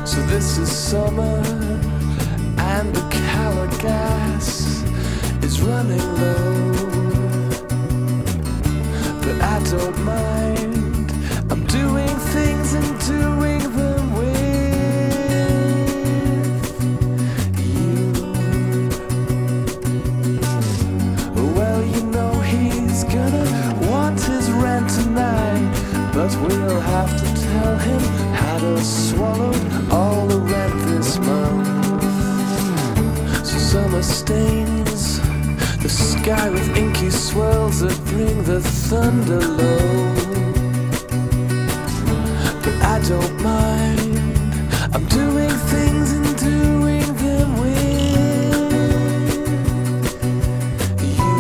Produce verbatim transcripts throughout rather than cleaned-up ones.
So this is summer, and the Calagas is running low. But I don't mind, I'm doing things and doing them with you. Well, you know he's gonna want his rent tonight, but we'll have to tell him how to swallow all the rent this month. So summer stains the sky with inky swirls that bring the thunder low. But I don't mind, I'm doing things and doing them with you.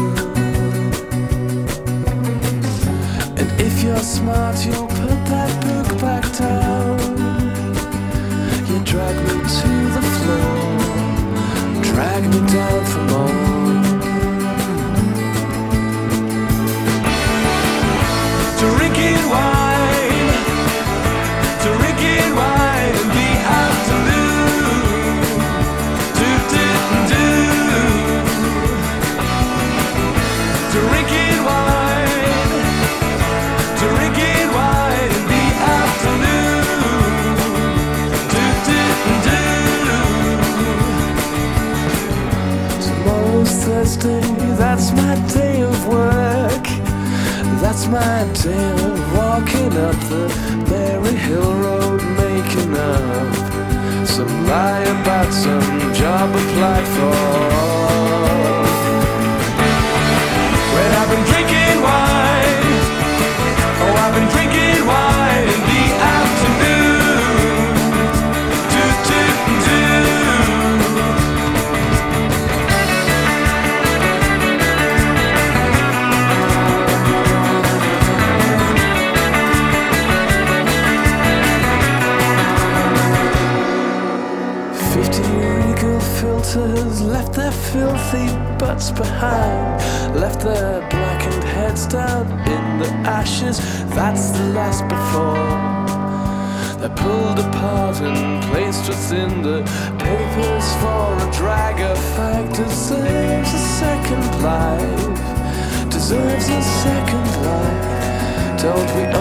And if you're smart, you'll put that book back down. You drag me to the floor, drag me down for more. Drinking wine, drinking wine in the afternoon. Do do do. Drinking wine, drinking wine in the afternoon. Do do do. Tomorrow's Thursday, that's my day of work. That's my day of walking up the Berry Hill Road, making up some lie about some job applied for. When I've been drinking wine, oh, I've been drinking wine in the afternoon. Do, do, do. Filters left their filthy butts behind, left their blackened heads down in the ashes. That's the last before they're pulled apart and placed within the papers for a drag. A fag deserves a second life, deserves a second life. Don't we